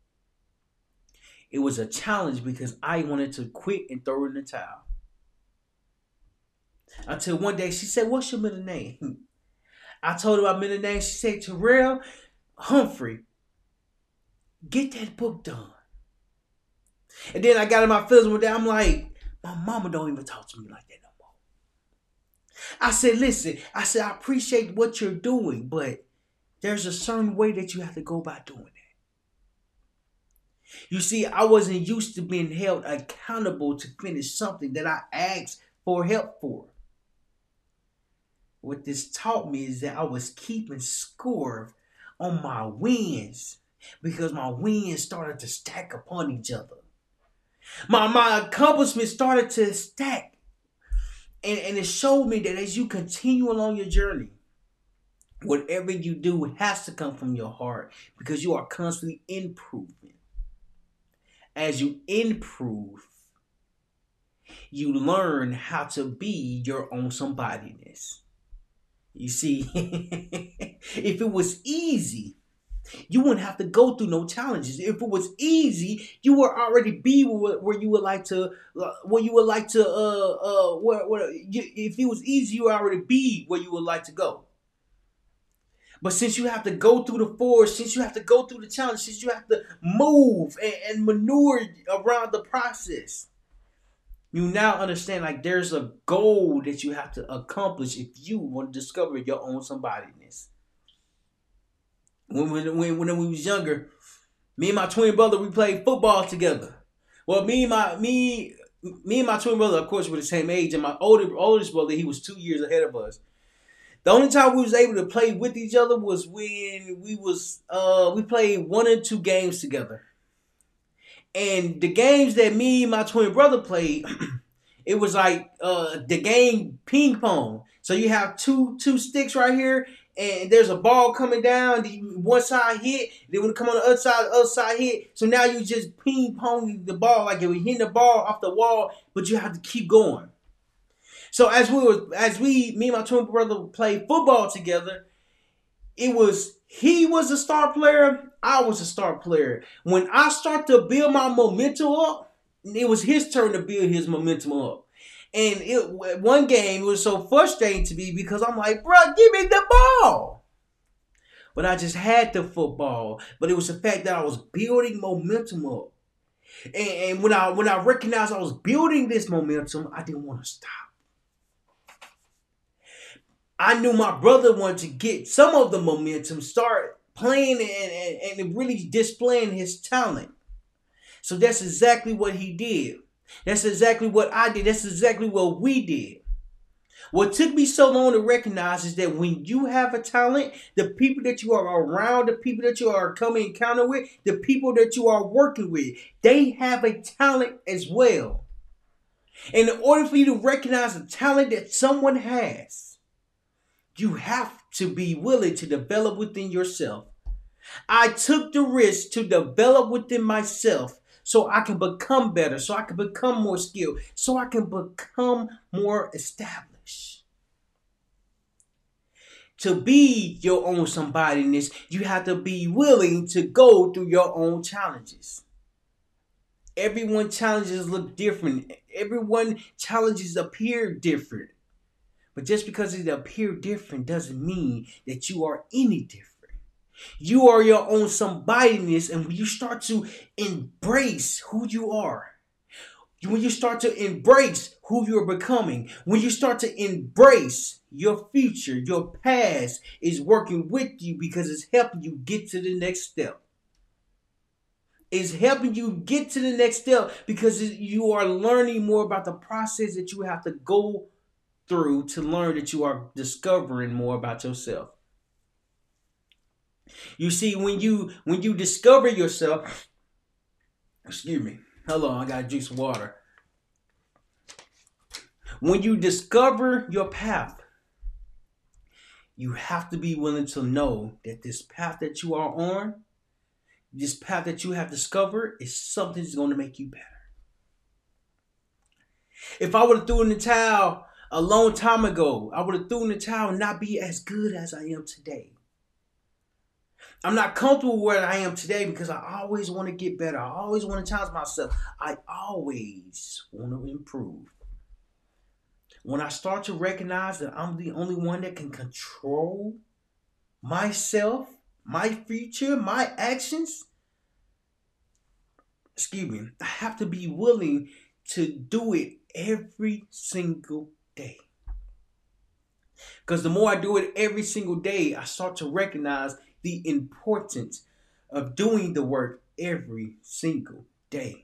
it was a challenge because I wanted to quit and throw in the towel. Until one day she said, "What's your middle name?" I told her my middle name. She said, "Terrell Humphrey. Get that book done." And then I got in my feelings one day. I'm like, my mama don't even talk to me like that no more. I said, listen, I appreciate what you're doing, but there's a certain way that you have to go about doing it. You see, I wasn't used to being held accountable to finish something that I asked for help for. What this taught me is that I was keeping score on my wins because my wins started to stack upon each other. My accomplishments started to stack. And it showed me that as you continue along your journey, whatever you do, it has to come from your heart because you are constantly improving. As you improve, you learn how to be your own somebodyness. You see, if it was easy, you wouldn't have to go through no challenges. If it was easy, you would already be where you would like to, if it was easy, you would already be where you would like to go. But since you have to go through the force, since you have to go through the challenge, since you have to move and maneuver around the process, you now understand like there's a goal that you have to accomplish if you want to discover your own somebodyness. When we was younger, me and my twin brother, we played football together. Well, me and my twin brother, of course, were the same age, and my oldest brother, he was 2 years ahead of us. The only time we was able to play with each other was when we played 1 and 2 games together. And the games that me and my twin brother played, it was like the game ping pong. So you have two sticks right here, and there's a ball coming down. One side hit, then when it come on the other side hit. So now you just ping pong the ball like you're hitting the ball off the wall, but you have to keep going. So me and my twin brother played football together, he was a star player, I was a star player. When I start to build my momentum up, it was his turn to build his momentum up. And one game, it was so frustrating to me because I'm like, bro, give me the ball. But I just had the football. But it was the fact that I was building momentum up. And when I recognized I was building this momentum, I didn't want to stop. I knew my brother wanted to get some of the momentum, start playing and really displaying his talent. So that's exactly what he did. That's exactly what I did. That's exactly what we did. What took me so long to recognize is that when you have a talent, the people that you are around, the people that you are coming encounter with, the people that you are working with, they have a talent as well. And in order for you to recognize the talent that someone has, you have to be willing to develop within yourself. I took the risk to develop within myself so I can become better, so I can become more skilled, so I can become more established. To be your own somebodyness, you have to be willing to go through your own challenges. Everyone challenges look different. Everyone challenges appear different. But just because it appear different doesn't mean that you are any different. You are your own somebodyness, and when you start to embrace who you are, when you start to embrace who you're becoming, when you start to embrace your future, your past is working with you because it's helping you get to the next step. It's helping you get to the next step because you are learning more about the process that you have to go through to learn that you are discovering more about yourself. You see, when you discover yourself, excuse me, hold on, I gotta drink some water. When you discover your path, you have to be willing to know that this path that you are on, this path that you have discovered, is something that's going to make you better. If I would have threw in the towel a long time ago, I would have thrown in the towel and not be as good as I am today. I'm not comfortable where I am today because I always want to get better. I always want to challenge myself. I always want to improve. When I start to recognize that I'm the only one that can control myself, my future, my actions, excuse me, I have to be willing to do it every single day. Because the more I do it every single day, I start to recognize the importance of doing the work every single day.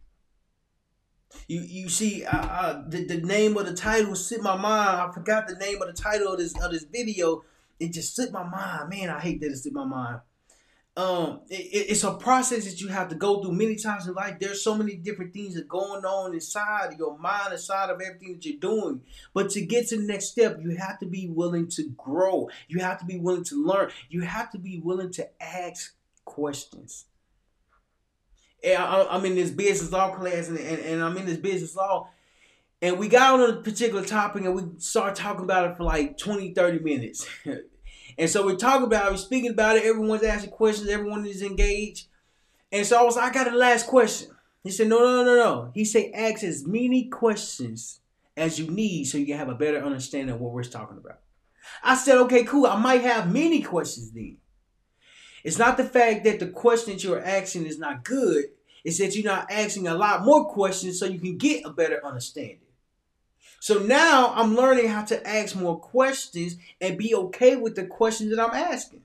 You see, the name of the title slipped my mind. I forgot the name of the title of this video. It just slipped my mind. Man, I hate that it slipped my mind. It's a process that you have to go through many times in life. There's so many different things that are going on inside your mind, inside of everything that you're doing. But to get to the next step, you have to be willing to grow. You have to be willing to learn. You have to be willing to ask questions. I'm in this business law class, and I'm in this business law, and we got on a particular topic, and we started talking about it for like 20, 30 minutes. And so we're talking about it, we're speaking about it, everyone's asking questions, everyone is engaged. And so I was like, I got the last question. He said, no. He said, ask as many questions as you need so you can have a better understanding of what we're talking about. I said, okay, cool. I might have many questions then. It's not the fact that the question that you're asking is not good. It's that you're not asking a lot more questions so you can get a better understanding. So now I'm learning how to ask more questions and be okay with the questions that I'm asking.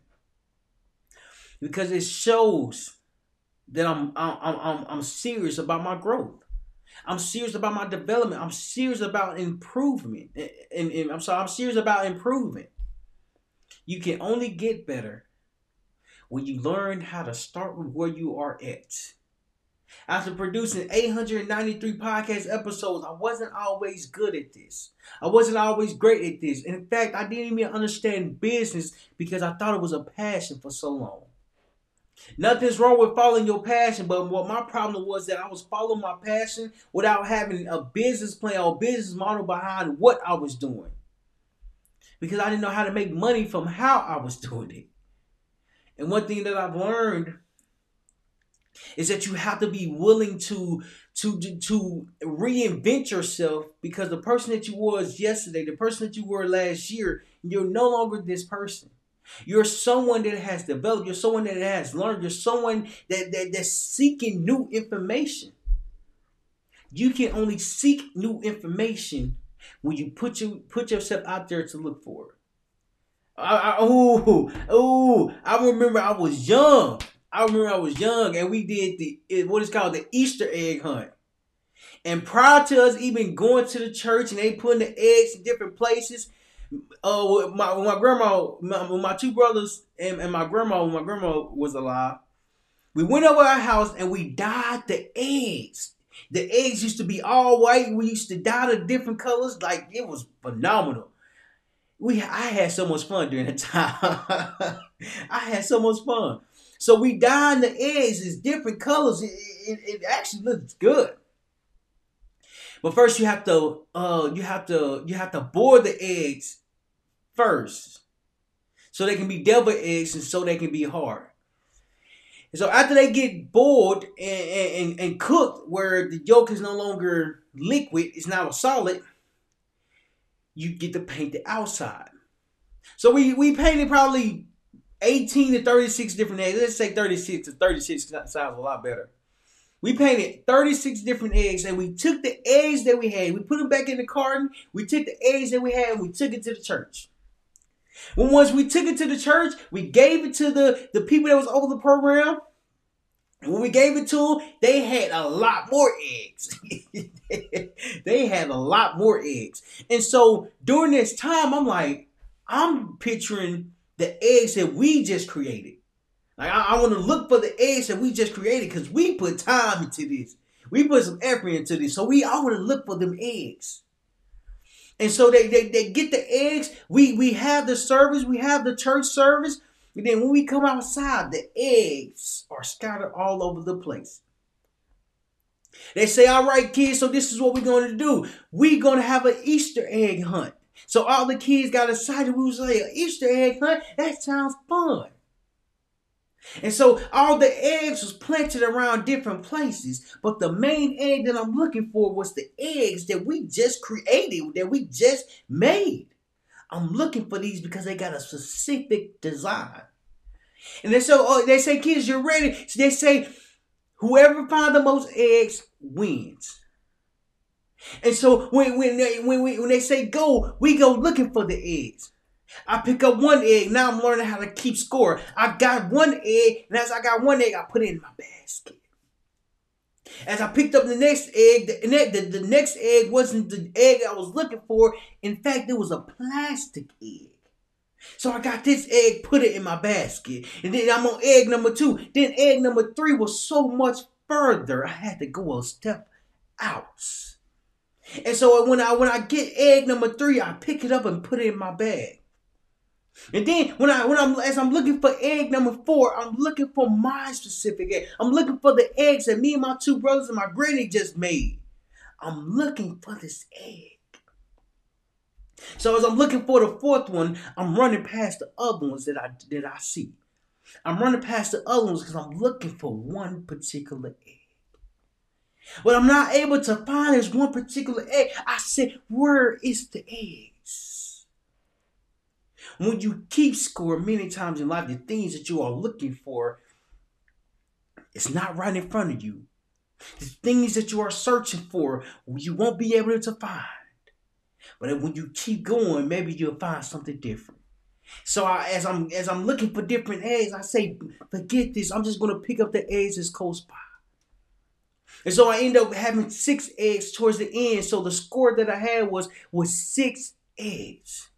Because it shows that I'm serious about my growth. I'm serious about my development. I'm serious about improvement. And I'm serious about improving. You can only get better when you learn how to start with where you are at. After producing 893 podcast episodes, I wasn't always good at this. I wasn't always great at this. In fact, I didn't even understand business because I thought it was a passion for so long. Nothing's wrong with following your passion, but what my problem was that I was following my passion without having a business plan or business model behind what I was doing. Because I didn't know how to make money from how I was doing it. And one thing that I've learned is that you have to be willing to reinvent yourself, because the person that you was yesterday, the person that you were last year, you're no longer this person. You're someone that has developed. You're someone that has learned. You're someone that's seeking new information. You can only seek new information when you put yourself out there to look for it. I remember I was young. And we did what is called the Easter egg hunt. And prior to us even going to the church and they putting the eggs in different places, with my grandma, with my two brothers and my grandma, when my grandma was alive, we went over our house and we dyed the eggs. The eggs used to be all white. We used to dye the different colors. Like, it was phenomenal. I had so much fun during the time. I had so much fun. So we dyed the eggs as different colors. It actually looks good. But first you have to boil the eggs first, so they can be devil eggs and so they can be hard. And so after they get boiled and cooked, where the yolk is no longer liquid, it's now a solid, you get to paint the outside. So we painted probably 18 to 36 different eggs. Let's say 36, because 36 sounds a lot better. We painted 36 different eggs, and we took the eggs that we had, we put them back in the carton, we took the eggs that we had, and we took it to the church. When once we took it to the church, we gave it to the people that was over the program. And when we gave it to them, they had a lot more eggs. They had a lot more eggs. And so during this time, I'm picturing the eggs that we just created. Like I want to look for the eggs that we just created because we put time into this. We put some effort into this. So I want to look for them eggs. And so they get the eggs. We have the service. We have the church service. And then when we come outside, the eggs are scattered all over the place. They say, all right, kids, so this is what we're going to do. We're going to have an Easter egg hunt. So all the kids got excited. We was like, an Easter egg hunt? That sounds fun. And so all the eggs was planted around different places. But the main egg that I'm looking for was the eggs that we just created, that we just made. I'm looking for these because they got a specific design. And they say, kids, you're ready. So they say, whoever finds the most eggs wins. And so when they say go, we go looking for the eggs. I pick up one egg. Now I'm learning how to keep score. I got one egg, and as I got one egg, I put it in my basket. As I picked up the next egg, the next egg wasn't the egg I was looking for. In fact, it was a plastic egg. So I got this egg, put it in my basket. And then I'm on egg number 2. Then egg number 3 was so much further. I had to go a step out. And so when I get egg number 3, I pick it up and put it in my bag. And then as I'm looking for egg number 4, I'm looking for my specific egg. I'm looking for the eggs that me and my 2 brothers and my granny just made. I'm looking for this egg. So as I'm looking for the 4th one, I'm running past the other ones that I see. I'm running past the other ones because I'm looking for one particular egg. But I'm not able to find this one particular egg. I said, where is the eggs? When you keep score many times in life, the things that you are looking for, it's not right in front of you. The things that you are searching for, you won't be able to find. But when you keep going, maybe you'll find something different. So as I'm looking for different eggs, I say, forget this. I'm just going to pick up the eggs that's close by. And so I end up having 6 eggs towards the end. So the score that I had was 6 eggs.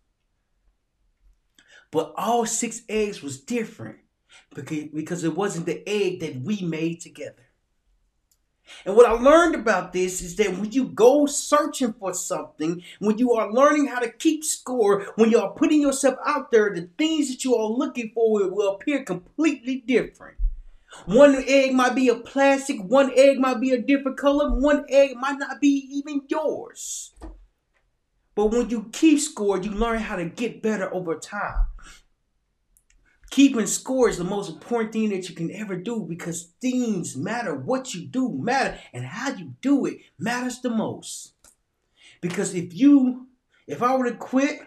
But all 6 eggs was different because it wasn't the egg that we made together. And what I learned about this is that when you go searching for something, when you are learning how to keep score, when you are putting yourself out there, the things that you are looking for will appear completely different. One egg might be a plastic, one egg might be a different color, one egg might not be even yours. But when you keep score, you learn how to get better over time. Keeping score is the most important thing that you can ever do because things matter. What you do matter, and how you do it matters the most. Because if I were to quit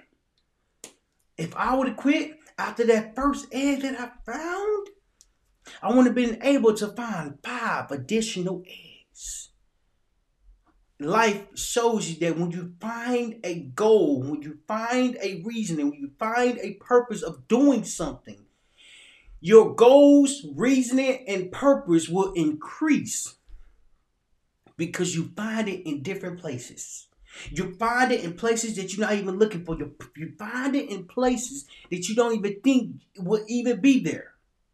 after that first egg that I found, I wouldn't have been able to find 5 additional eggs. Life shows you that when you find a goal, when you find a reason, and when you find a purpose of doing something, your goals, reasoning, and purpose will increase because you find it in different places. You find it in places that you're not even looking for. You find it in places that you don't even think will even be there.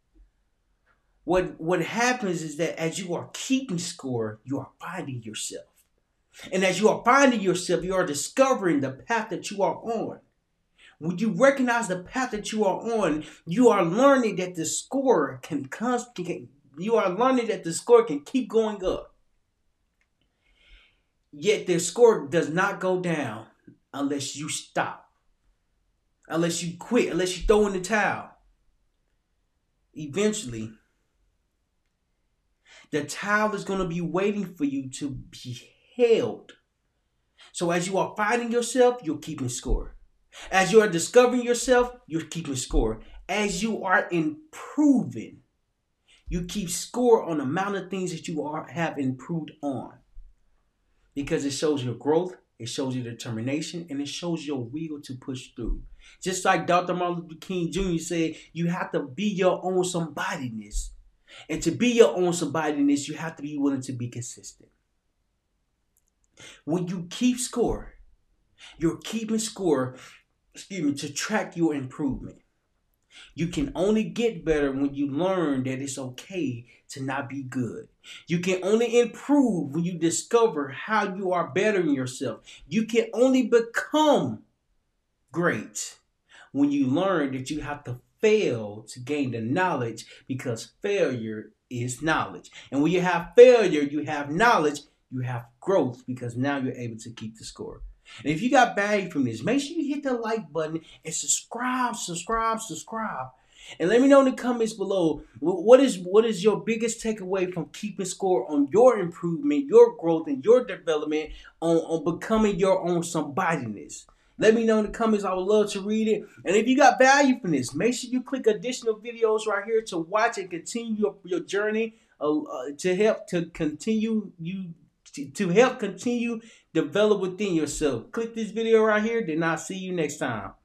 What happens is that as you are keeping score, you are finding yourself. And as you are finding yourself, you are discovering the path that you are on. When you recognize the path that you are on, you are learning that the score can keep going up. Yet the score does not go down unless you stop. Unless you quit, unless you throw in the towel. Eventually, The towel is going to be waiting for you to be held. So as you are fighting yourself, you're keeping score. As you are discovering yourself, you're keeping score. As you are improving, you keep score on the amount of things that you have improved on. Because it shows your growth, it shows your determination, and it shows your will to push through. Just like Dr. Martin Luther King Jr. said, you have to be your own somebodyness. And to be your own somebodyness, you have to be willing to be consistent. When you keep score, you're keeping score, to track your improvement. You can only get better when you learn that it's okay to not be good. You can only improve when you discover how you are bettering yourself. You can only become great when you learn that you have to fail to gain the knowledge, because failure is knowledge. And when you have failure, you have knowledge, you have growth, because now you're able to keep the score. And if you got value from this, make sure you hit the like button and subscribe. And let me know in the comments below, what is your biggest takeaway from keeping score on your improvement, your growth, and your development on becoming your own somebodyness. Let me know in the comments. I would love to read it. And if you got value from this, make sure you click additional videos right here to watch and continue your journey to help continue develop within yourself. Click this video right here. Then I'll see you next time.